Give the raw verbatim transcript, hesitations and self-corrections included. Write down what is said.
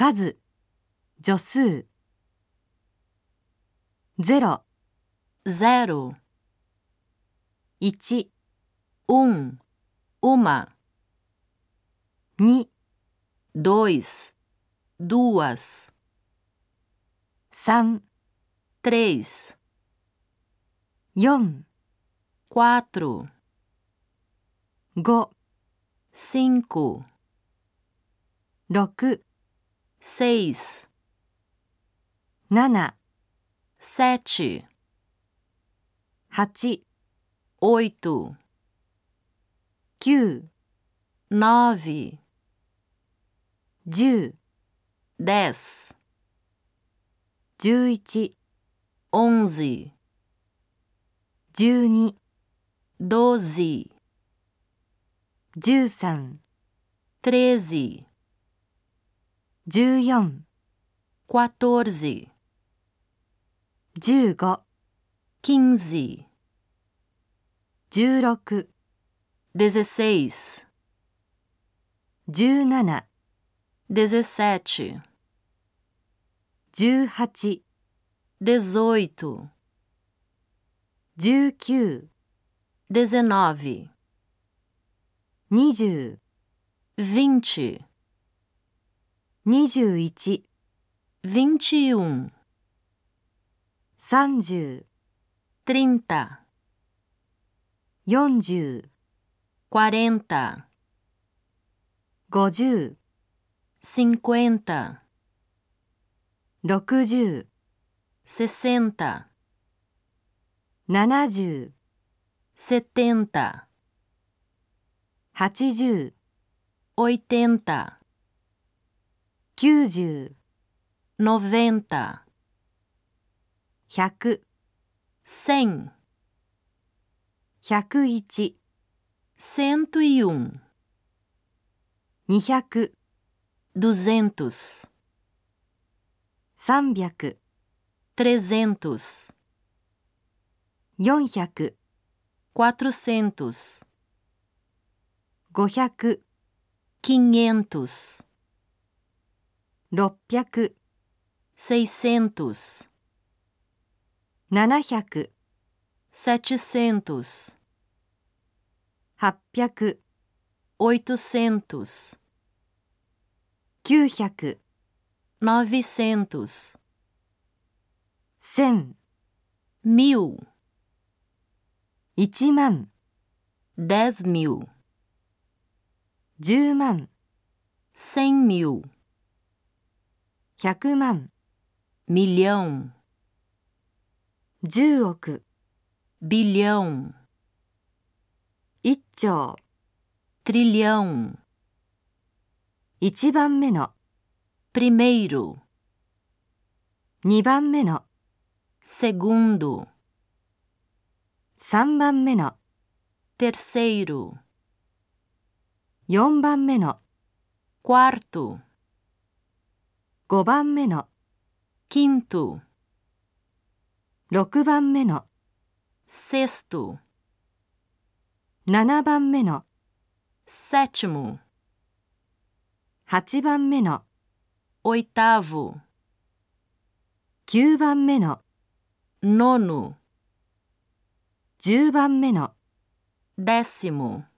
数、助数。ゼロ、 zero, 一、 um, uma, 二、 dois, duas, 三、 três, 四、 quatro, 五、 cinco, 六、 seis, 七、 sete, 八、 oito, 九、 nove, 十、 dez, 十一、 onze, 十二、 doze, 十三、 treze, 十四、 quatorze, 十五、 quinze, 十六、 dezesseis, 十七、 dezessete, 十八、 dezoito, 十九、 dezenove, 二十、 vinte, 二十一、 vinte e um, 三十、 trinta, 四十、 quarenta, 五十、 cinquenta, 六十、 sessenta, 七十、 setenta, 八十、 oitenta, 九十、 noventa, 百、 cem, 百一、 cento e um, 二百、 duzentos, 三百、 trezentos, 四百、 quatrocentos, 五百、 quinhentos, 六百、 seiscentos, 七百、 setecentos, 八百、 oitocentos, 九百、 novecentos, 千、 mil, 一万、 dez mil, 十万、 cem mil, 百万、 milhão, 十億、 bilhão, 一兆、 trilhão, 一番目の、 primeiro, 二番目の、 segundo, 三番目の、 terceiro, 四番目の、 quarto, 五番目の、 quinto, 六番目の、 sexto, 七番目の、 sétimo, 八番目の、 oitavo, 九番目の、 nono, 十番目の、 décimo.